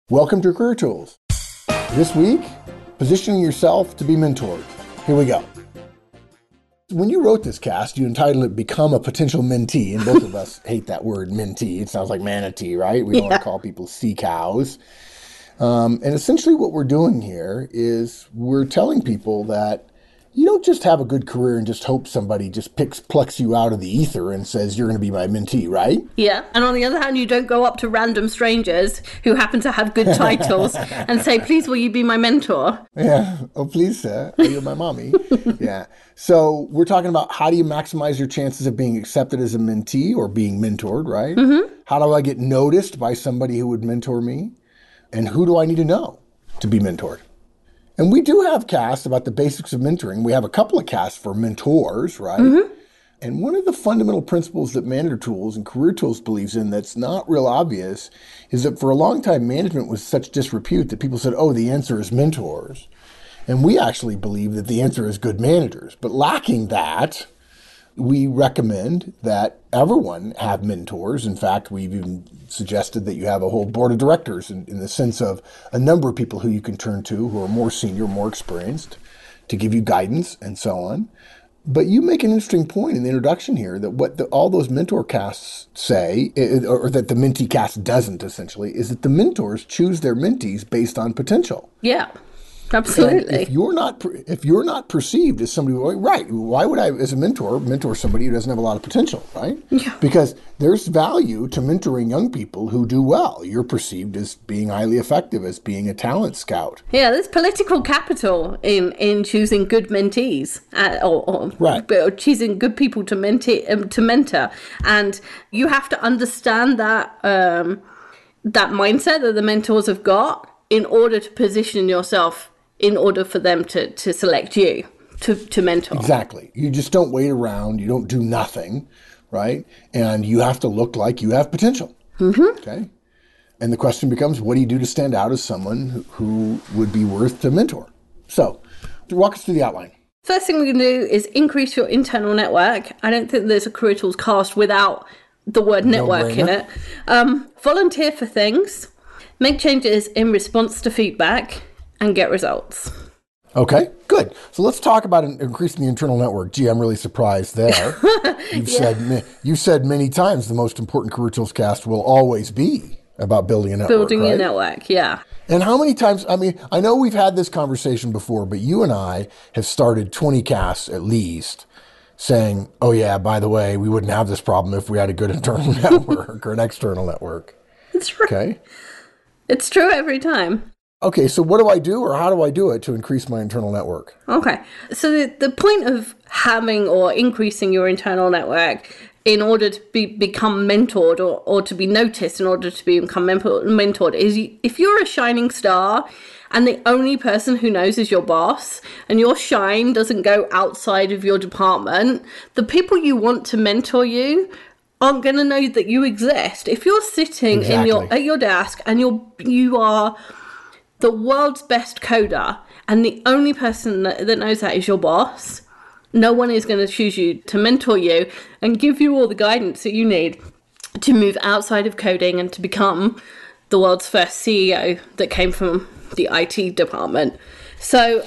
Welcome to Career Tools. This week, positioning yourself to be mentored. Here we go. When you wrote this cast, you entitled it Become a Potential Mentee, and both of us hate that word mentee. It sounds like manatee, right? We don't want to call people sea cows. And essentially what we're doing here is we're telling people that you don't just have a good career and just hope somebody just plucks you out of the ether and says, you're going to be my mentee, right? Yeah. And on the other hand, you don't go up to random strangers who happen to have good titles and say, please, will you be my mentor? Yeah. Oh, please, sir. Oh, you're my mommy. Yeah. So we're talking about how do you maximize your chances of being accepted as a mentee or being mentored, right? Mm-hmm. How do I get noticed by somebody who would mentor me? And who do I need to know to be mentored? And we do have casts about the basics of mentoring. We have a couple of casts for mentors, right? Mm-hmm. And one of the fundamental principles that Manager Tools and Career Tools believes in that's not real obvious is that for a long time, management was such disrepute that people said, oh, the answer is mentors. And we actually believe that the answer is good managers. But lacking that, we recommend that everyone have mentors. In fact, we've even suggested that you have a whole board of directors in the sense of a number of people who you can turn to who are more senior, more experienced to give you guidance and so on. But you make an interesting point in the introduction here that what all those mentor casts say, or that the mentee cast doesn't essentially, is that the mentors choose their mentees based on potential. Yeah. Absolutely. And if you're not perceived as somebody, right? Why would I, as a mentor somebody who doesn't have a lot of potential, right? Yeah. Because there's value to mentoring young people who do well. You're perceived as being highly effective, as being a talent scout. Yeah, there's political capital in choosing good mentees, or choosing good people to mentor, and you have to understand that that mindset that the mentors have got in order to position yourself. In order for them to select you to mentor. Exactly. You just don't wait around. You don't do nothing, right? And you have to look like you have potential. Mm-hmm. Okay. And the question becomes, what do you do to stand out as someone who would be worth to mentor? So walk us through the outline. First thing we can do is increase your internal network. I don't think there's a Career Tools cast without the word network in it. Volunteer for things. Make changes in response to feedback. And get results. Okay, good. So let's talk about increasing the internal network. Gee, I'm really surprised there. You've said many times the most important Career Tools cast will always be about building a network. Building a network, yeah. And how many times, I know we've had this conversation before, but you and I have started 20 casts at least saying, oh yeah, by the way, we wouldn't have this problem if we had a good internal network or an external network. It's true. Okay. It's true every time. Okay, so what do I do or how do I do it to increase my internal network? Okay, so the point of having or increasing your internal network in order to become mentored or to be noticed in order to become mentored is if you're a shining star and the only person who knows is your boss and your shine doesn't go outside of your department, the people you want to mentor you aren't going to know that you exist. If you're sitting at your desk and you are the world's best coder, and the only person that knows that is your boss, no one is going to choose you to mentor you and give you all the guidance that you need to move outside of coding and to become the world's first CEO that came from the IT department. So,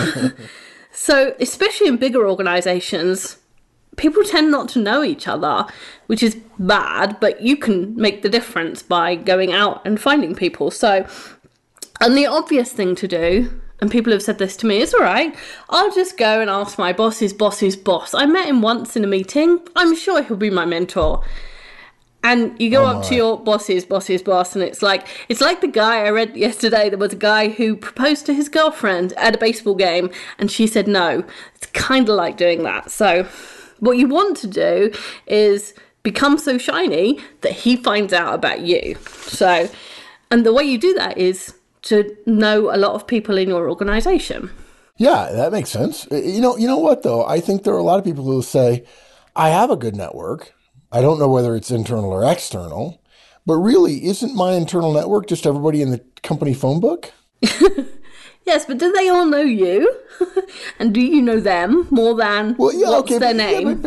so especially in bigger organizations, people tend not to know each other, which is bad, but you can make the difference by going out and finding people. So, and the obvious thing to do, and people have said this to me, is all right, I'll just go and ask my boss's boss's boss. I met him once in a meeting. I'm sure he'll be my mentor. And you go up to your boss's boss's boss, and it's like the guy I read yesterday. There was a guy who proposed to his girlfriend at a baseball game, and she said no. It's kind of like doing that. So what you want to do is become so shiny that he finds out about you. So, and the way you do that is to know a lot of people in your organization. Yeah, that makes sense. You know what, though? I think there are a lot of people who will say, I have a good network. I don't know whether it's internal or external, but really, isn't my internal network just everybody in the company phone book? Yes, but do they all know you? And do you know them more than what's their name?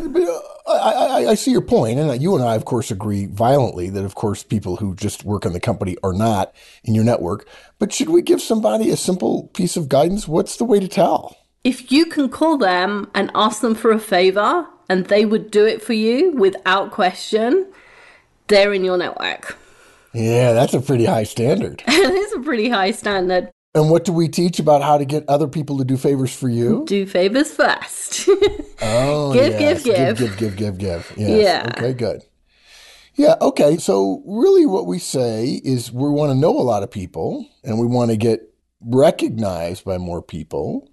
I see your point, and you and I, of course, agree violently that, of course, people who just work in the company are not in your network. But should we give somebody a simple piece of guidance? What's the way to tell? If you can call them and ask them for a favor, and they would do it for you without question, they're in your network. Yeah, that's a pretty high standard. It is a pretty high standard. And what do we teach about how to get other people to do favors for you? Do favors first. Oh, give. Give. Yes. Yeah. Okay, good. Yeah, okay. So really what we say is we want to know a lot of people and we want to get recognized by more people.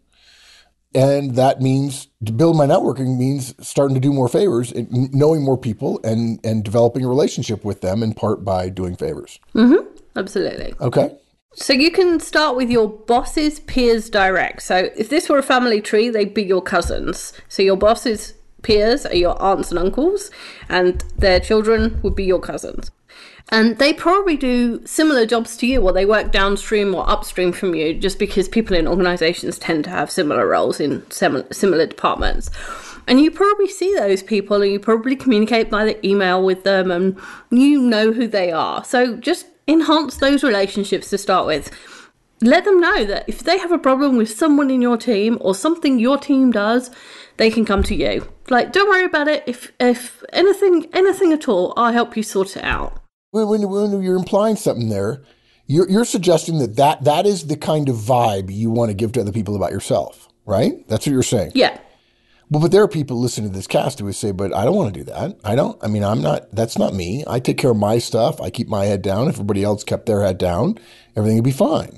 And that means to build my networking means starting to do more favors, knowing more people and developing a relationship with them in part by doing favors. Mm-hmm. Absolutely. Okay. So you can start with your bosses, peers, direct. So if this were a family tree, they'd be your cousins. So your bosses' peers are your aunts and uncles, and their children would be your cousins. And they probably do similar jobs to you, or they work downstream or upstream from you, just because people in organizations tend to have similar roles in similar departments. And you probably see those people, and you probably communicate by the email with them, and you know who they are. So just enhance those relationships to start with. Let them know that if they have a problem with someone in your team or something your team does, they can come to you. Like, don't worry about it. If anything at all, I'll help you sort it out. When you're implying something there, you're suggesting that is the kind of vibe you want to give to other people about yourself, right? That's what you're saying. Yeah. Well, but there are people listening to this cast who would say, but I don't want to do that. That's not me. I take care of my stuff. I keep my head down. If everybody else kept their head down, everything would be fine.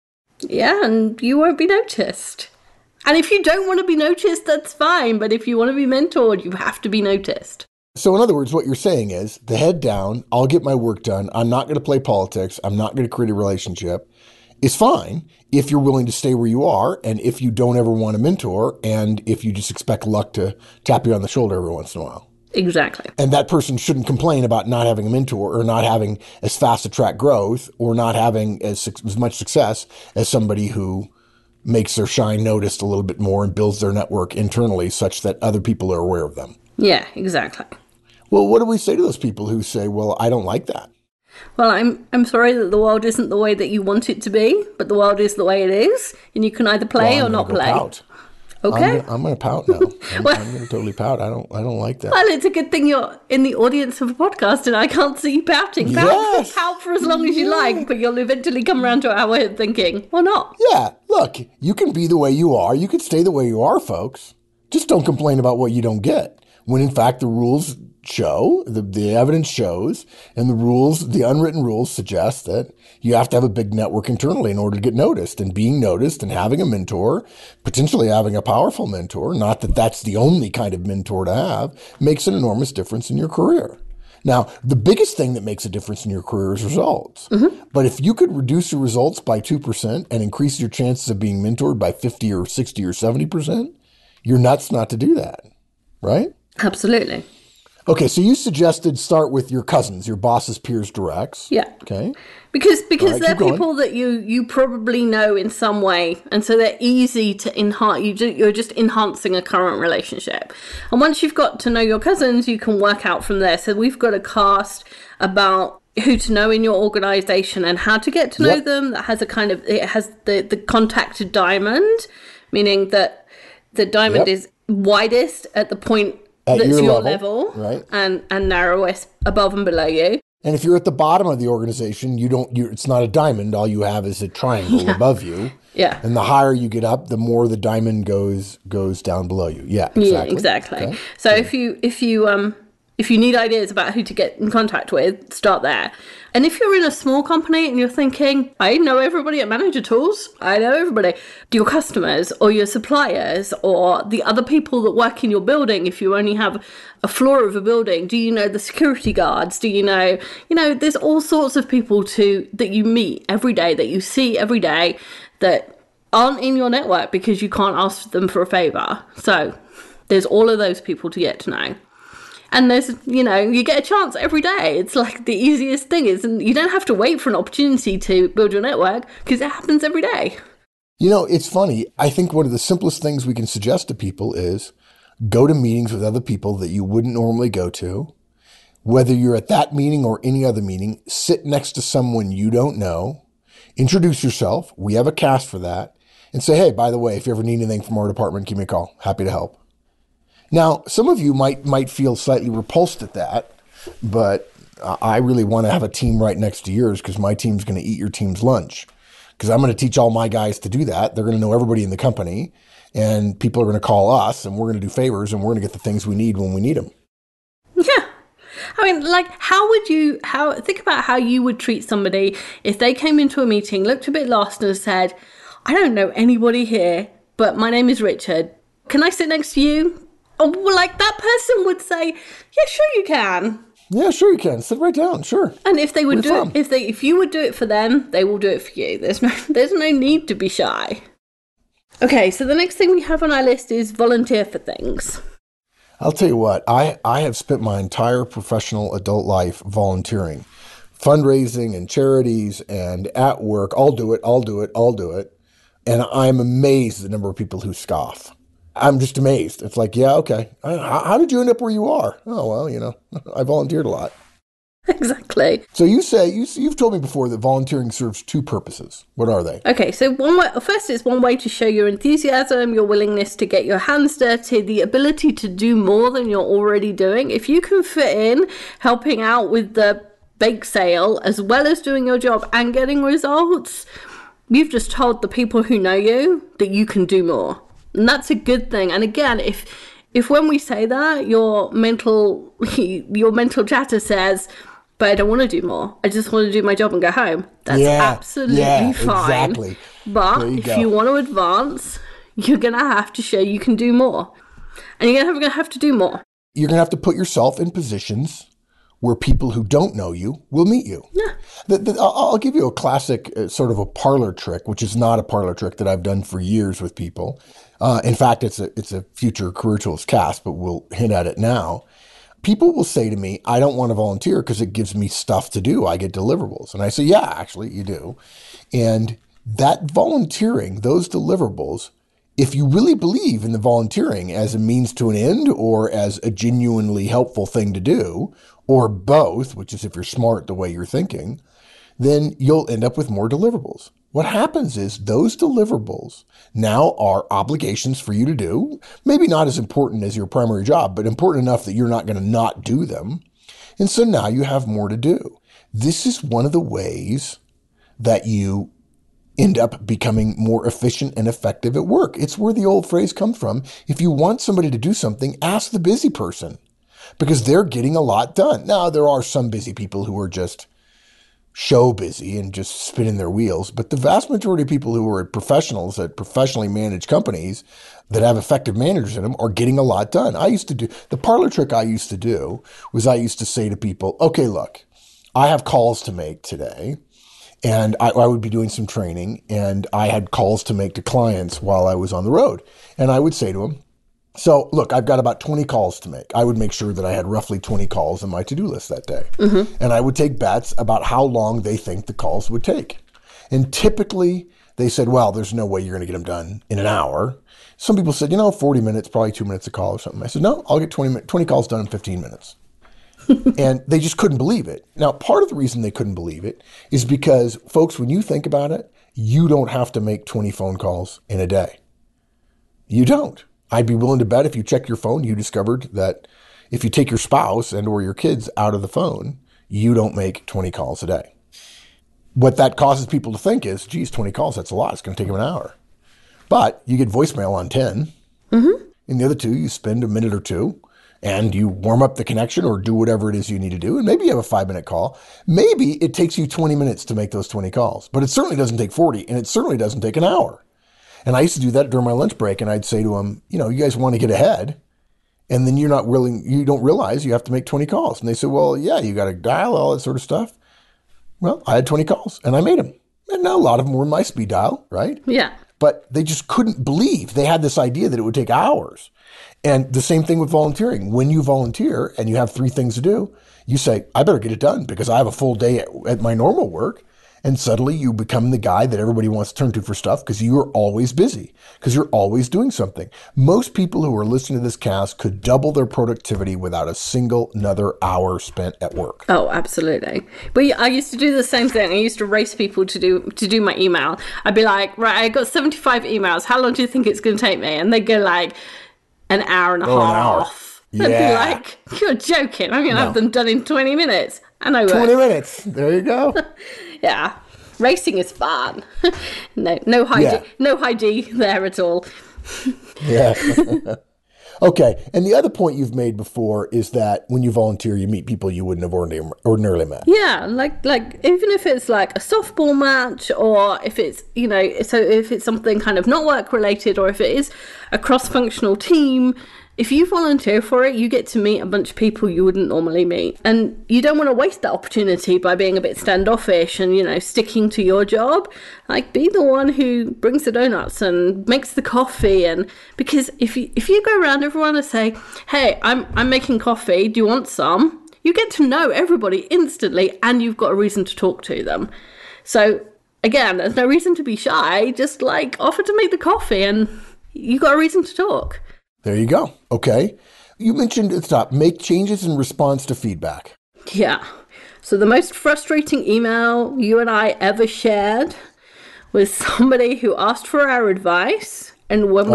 Yeah, and you won't be noticed. And if you don't want to be noticed, that's fine. But if you want to be mentored, you have to be noticed. So in other words, what you're saying is the head down, I'll get my work done. I'm not going to play politics. I'm not going to create a relationship. It's fine if you're willing to stay where you are and if you don't ever want a mentor and if you just expect luck to tap you on the shoulder every once in a while. Exactly. And that person shouldn't complain about not having a mentor or not having as fast a track growth or not having as much success as somebody who makes their shine noticed a little bit more and builds their network internally such that other people are aware of them. Yeah, exactly. Well, what do we say to those people who say, well, I don't like that? Well, I'm sorry that the world isn't the way that you want it to be, but the world is the way it is, and you can either play or not play. Pout. Okay. I'm going to pout now. I'm going to totally pout. I don't like that. Well, it's a good thing you're in the audience of a podcast and I can't see you pouting. Pout for as long as you like, but you'll eventually come around to our way of thinking, or not. Yeah, look, you can be the way you are. You can stay the way you are, folks. Just don't complain about what you don't get. When in fact the rules show, the evidence shows, and the unwritten rules suggest that you have to have a big network internally in order to get noticed. And being noticed and having a mentor, potentially having a powerful mentor, not that that's the only kind of mentor to have, makes an enormous difference in your career. Now, the biggest thing that makes a difference in your career is results. Mm-hmm. But if you could reduce your results by 2% and increase your chances of being mentored by 50 or 60 or 70%, you're nuts not to do that, right? Absolutely. Okay, so you suggested start with your cousins, your bosses, peers, directs. Yeah. Okay. Because right, they're people that you probably know in some way, and so they're easy to enhance. You're just enhancing a current relationship. And once you've got to know your cousins, you can work out from there. So we've got a cast about who to know in your organization and how to get to know them. That has it has the contacted diamond, meaning that the diamond is widest at the point that's your level, right? and narrowest above and below you. And if you're at the bottom of the organization, it's not a diamond. All you have is a triangle above you. Yeah. And the higher you get up, the more the diamond goes down below you. Yeah, exactly. Yeah, exactly. Okay. So if you need ideas about who to get in contact with, start there. And if you're in a small company and you're thinking, I know everybody at Manager Tools, I know everybody, your customers or your suppliers or the other people that work in your building, if you only have a floor of a building, do you know the security guards? Do you know, there's all sorts of people that you meet every day, that you see every day that aren't in your network because you can't ask them for a favor. So there's all of those people to get to know. And there's, you get a chance every day. It's like the easiest thing is, and you don't have to wait for an opportunity to build your network because it happens every day. You know, it's funny. I think one of the simplest things we can suggest to people is go to meetings with other people that you wouldn't normally go to. Whether you're at that meeting or any other meeting, sit next to someone you don't know, introduce yourself. We have a cast for that. And say, hey, by the way, if you ever need anything from our department, give me a call. Happy to help. Now, some of you might feel slightly repulsed at that, but I really want to have a team right next to yours because my team's going to eat your team's lunch. Because I'm going to teach all my guys to do that. They're going to know everybody in the company, and people are going to call us, and we're going to do favors, and we're going to get the things we need when we need them. Yeah. I mean, like, think about how you would treat somebody if they came into a meeting, looked a bit lost and said, I don't know anybody here, but my name is Richard. Can I sit next to you? Oh, well, like, that person would say, yeah, sure you can. Yeah, sure you can. Sit right down, sure. And if they would do it, if you would do it for them, they will do it for you. There's no need to be shy. Okay, so the next thing we have on our list is volunteer for things. I'll tell you what, I have spent my entire professional adult life volunteering. Fundraising and charities and at work. I'll do it. And I'm amazed at the number of people who scoff. I'm just amazed. It's like, yeah, okay. How did you end up where you are? Oh, well, I volunteered a lot. Exactly. So you've told me before that volunteering serves two purposes. What are they? Okay, so first it's one way to show your enthusiasm, your willingness to get your hands dirty, the ability to do more than you're already doing. If you can fit in helping out with the bake sale as well as doing your job and getting results, you've just told the people who know you that you can do more. And that's a good thing. And again, if when we say that, your mental chatter says, but I don't want to do more. I just want to do my job and go home. That's absolutely fine. Exactly. But if you want to advance, you're going to have to show you can do more. And you're going to have to do more. You're going to have to put yourself in positions where people who don't know you will meet you. Yeah. I'll give you a classic sort of a parlor trick, which is not a parlor trick that I've done for years with people. In fact, it's a future Career Tools cast, but we'll hint at it now. People will say to me, I don't want to volunteer because it gives me stuff to do. I get deliverables. And I say, yeah, actually, you do. And that volunteering, those deliverables, if you really believe in the volunteering as a means to an end or as a genuinely helpful thing to do, or both, which is if you're smart the way you're thinking, then you'll end up with more deliverables. What happens is those deliverables now are obligations for you to do, maybe not as important as your primary job, but important enough that you're not going to not do them. And so now you have more to do. This is one of the ways that you end up becoming more efficient and effective at work. It's where the old phrase comes from. If you want somebody to do something, ask the busy person because they're getting a lot done. Now, there are some busy people who are just show busy and just spinning their wheels. But the vast majority of people who are professionals at professionally managed companies that have effective managers in them are getting a lot done. The parlor trick I used to do was I used to say to people, okay, look, I have calls to make today. And I would be doing some training and I had calls to make to clients while I was on the road. And I would say to them, so look, I've got about 20 calls to make. I would make sure that I had roughly 20 calls on my to-do list that day. Mm-hmm. And I would take bets about how long they think the calls would take. And typically they said, well, there's no way you're going to get them done in an hour. Some people said, 40 minutes, probably 2 minutes a call or something. I said, no, I'll get 20 calls done in 15 minutes. And they just couldn't believe it. Now, part of the reason they couldn't believe it is because, folks, when you think about it, you don't have to make 20 phone calls in a day. You don't. I'd be willing to bet if you check your phone, you discovered that if you take your spouse and or your kids out of the phone, you don't make 20 calls a day. What that causes people to think is, geez, 20 calls, that's a lot. It's going to take them an hour. But you get voicemail on 10. Mm-hmm. In the other 2, you spend a minute or 2. And you warm up the connection or do whatever it is you need to do. And maybe you have a 5-minute call. Maybe it takes you 20 minutes to make those 20 calls. But it certainly doesn't take 40. And it certainly doesn't take an hour. And I used to do that during my lunch break. And I'd say to them, you guys want to get ahead. And then you don't realize you have to make 20 calls. And they said, well, yeah, you got to dial all that sort of stuff. Well, I had 20 calls and I made them. And now a lot of them were in my speed dial, right? Yeah. But they just couldn't believe they had this idea that it would take hours. And the same thing with volunteering. When you volunteer and you have 3 things to do, you say, I better get it done because I have a full day at my normal work. And suddenly you become the guy that everybody wants to turn to for stuff because you are always busy, because you're always doing something. Most people who are listening to this cast could double their productivity without a single another hour spent at work. Oh, absolutely. But I used to do the same thing. I used to race people to do my email. I'd be like, right, I got 75 emails. How long do you think it's going to take me? And they'd go like an hour and a half. Yeah. I'd be like, you're joking. I'm going to have them done in 20 minutes. And I would. 20 minutes. There you go. Yeah. Racing is fun. No high D there at all. Yeah. Okay. And the other point you've made before is that when you volunteer, you meet people you wouldn't have ordinarily met. Yeah. Like even if it's like a softball match, or if it's, so if it's something kind of not work related, or if it is a cross-functional team, if you volunteer for it, you get to meet a bunch of people you wouldn't normally meet. And you don't want to waste that opportunity by being a bit standoffish and, sticking to your job. Like, be the one who brings the donuts and makes the coffee. And because if you go around everyone and say, hey, I'm making coffee, do you want some? You get to know everybody instantly, and you've got a reason to talk to them. So again, there's no reason to be shy. Just offer to make the coffee and you got a reason to talk. There you go. Okay. You mentioned at the top, make changes in response to feedback. Yeah. So the most frustrating email you and I ever shared was somebody who asked for our advice. And when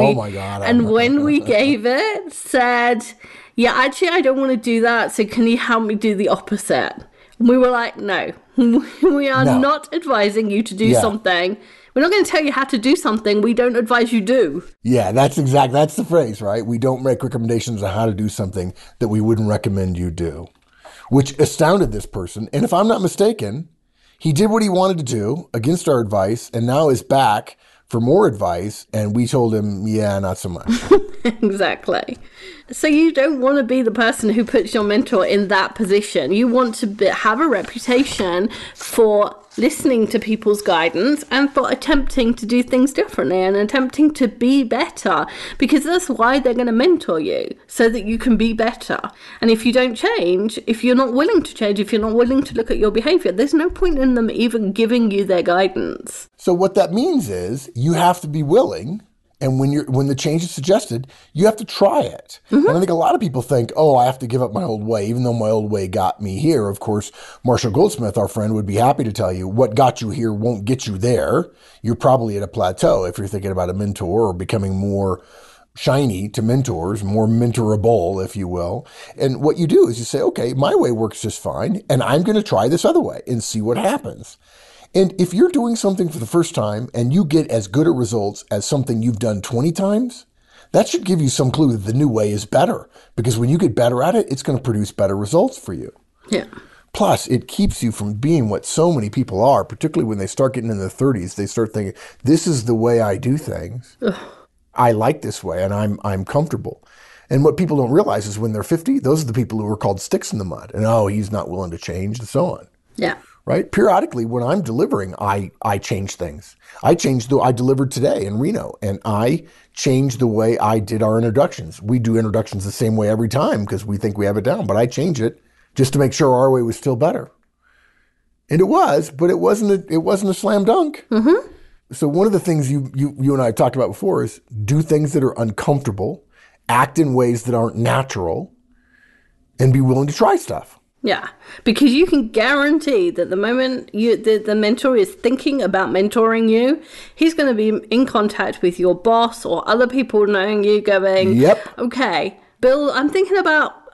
we gave it, said, yeah, actually, I don't want to do that. So can you help me do the opposite? And we were like, no, we are not advising you to do something. We're not going to tell you how to do something we don't advise you do. Yeah, that's the phrase, right? We don't make recommendations on how to do something that we wouldn't recommend you do, which astounded this person. And if I'm not mistaken, he did what he wanted to do against our advice and now is back for more advice. And we told him, yeah, not so much. Exactly. So you don't want to be the person who puts your mentor in that position. You want to have a reputation for listening to people's guidance and for attempting to do things differently and attempting to be better, because that's why they're going to mentor you, so that you can be better. And if you don't change, if you're not willing to change, if you're not willing to look at your behavior, there's no point in them even giving you their guidance. So what that means is you have to be willing. And when the change is suggested, you have to try it. Mm-hmm. And I think a lot of people think, oh, I have to give up my old way, even though my old way got me here. Of course, Marshall Goldsmith, our friend, would be happy to tell you what got you here won't get you there. You're probably at a plateau if you're thinking about a mentor or becoming more shiny to mentors, more mentorable, if you will. And what you do is you say, okay, my way works just fine, and I'm going to try this other way and see what happens. And if you're doing something for the first time and you get as good a results as something you've done 20 times, that should give you some clue that the new way is better. Because when you get better at it, it's going to produce better results for you. Yeah. Plus, it keeps you from being what so many people are, particularly when they start getting in their 30s. They start thinking, this is the way I do things. Ugh. I like this way and I'm comfortable. And what people don't realize is when they're 50, those are the people who are called sticks in the mud. And, oh, he's not willing to change and so on. Yeah. Right? Periodically, when I'm delivering, I change things. I delivered today in Reno, and I changed the way I did our introductions. We do introductions the same way every time because we think we have it down, but I change it just to make sure our way was still better. And it was, but it wasn't a slam dunk. Mm-hmm. So one of the things you and I have talked about before is do things that are uncomfortable, act in ways that aren't natural, and be willing to try stuff. Yeah, because you can guarantee that the moment the mentor is thinking about mentoring you, he's going to be in contact with your boss or other people knowing you, going, yep, okay, Bill, I'm thinking about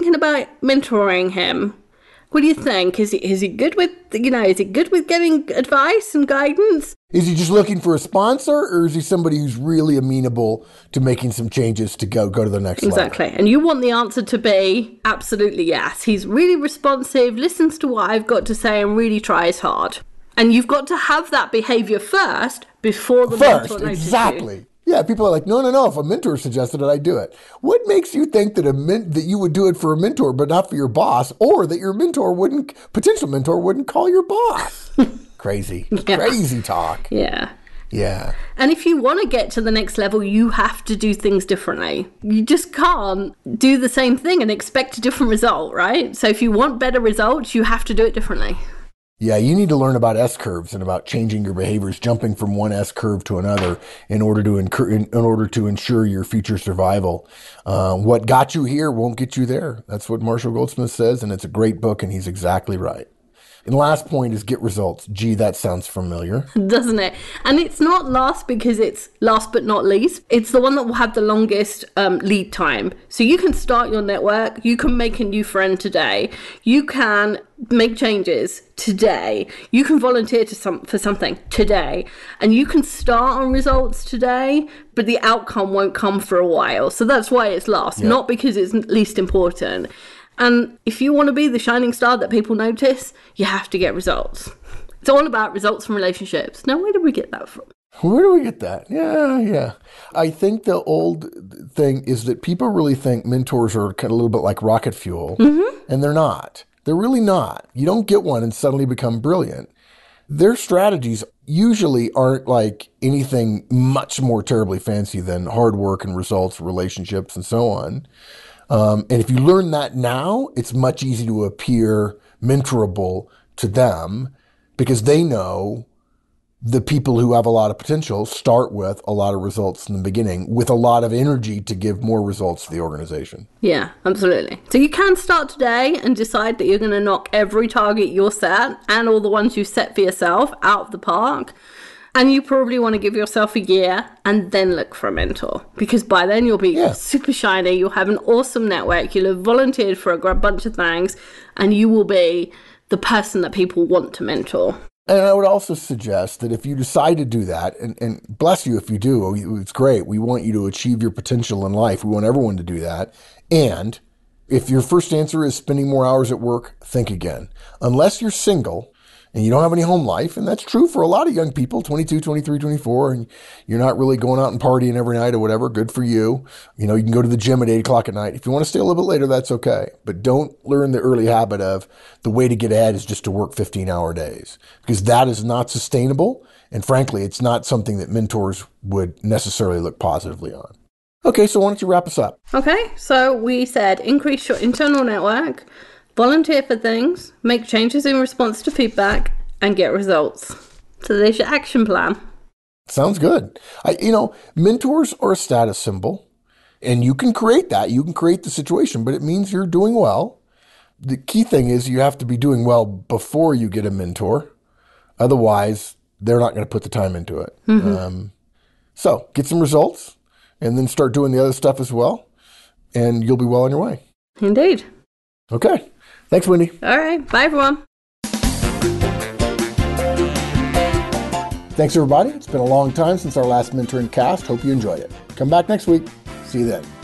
mentoring him. What do you think? Is he good with, is he good with getting advice and guidance? Is he just looking for a sponsor, or is he somebody who's really amenable to making some changes to go to the next level? Exactly. And you want the answer to be absolutely yes. He's really responsive, listens to what I've got to say, and really tries hard. And you've got to have that behavior first before the mentor notices exactly. you. Yeah, people are like, no. If a mentor suggested it, I do it. What makes you think that that you would do it for a mentor, but not for your boss, or that your potential mentor wouldn't call your boss? Crazy talk. Yeah. Yeah. And if you want to get to the next level, you have to do things differently. You just can't do the same thing and expect a different result, right? So if you want better results, you have to do it differently. Yeah, you need to learn about S-curves and about changing your behaviors, jumping from one S-curve to another in order to ensure your future survival. What got you here won't get you there. That's what Marshall Goldsmith says, and it's a great book, and he's exactly right. And last point is get results. Gee, that sounds familiar. Doesn't it? And it's not last because it's last but not least. It's the one that will have the longest lead time. So you can start your network. You can make a new friend today. You can make changes today. You can volunteer for something today. And you can start on results today, but the outcome won't come for a while. So that's why it's last, not because it's least important. And if you want to be the shining star that people notice, you have to get results. It's all about results from relationships. Now, where did we get that from? Where do we get that? Yeah. I think the old thing is that people really think mentors are kind of a little bit like rocket fuel, and they're not. They're really not. You don't get one and suddenly become brilliant. Their strategies usually aren't like anything much more terribly fancy than hard work and results, relationships, and so on. And if you learn that now, it's much easier to appear mentorable to them because they know the people who have a lot of potential start with a lot of results in the beginning with a lot of energy to give more results to the organization. Yeah, absolutely. So you can start today and decide that you're going to knock every target you're set and all the ones you set for yourself out of the park. And you probably want to give yourself a year and then look for a mentor. Because by then you'll be super shiny, you'll have an awesome network, you'll have volunteered for a bunch of things, and you will be the person that people want to mentor. And I would also suggest that if you decide to do that, and bless you if you do, it's great. We want you to achieve your potential in life. We want everyone to do that. And if your first answer is spending more hours at work, think again. Unless you're single, and you don't have any home life, and that's true for a lot of young people, 22, 23, 24, and you're not really going out and partying every night or whatever, good for you. You know, you can go to the gym at 8 o'clock at night. If you want to stay a little bit later, that's okay. But don't learn the early habit of the way to get ahead is just to work 15-hour days, because that is not sustainable. And frankly, it's not something that mentors would necessarily look positively on. Okay, so why don't you wrap us up? Okay, so we said increase your internal network, volunteer for things, make changes in response to feedback, and get results. So there's your action plan. Sounds good. Mentors are a status symbol, and you can create that. You can create the situation, but it means you're doing well. The key thing is you have to be doing well before you get a mentor. Otherwise, they're not going to put the time into it. So get some results, and then start doing the other stuff as well, and you'll be well on your way. Indeed. Okay. Thanks, Wendy. All right. Bye, everyone. Thanks, everybody. It's been a long time since our last Mentoring Cast. Hope you enjoyed it. Come back next week. See you then.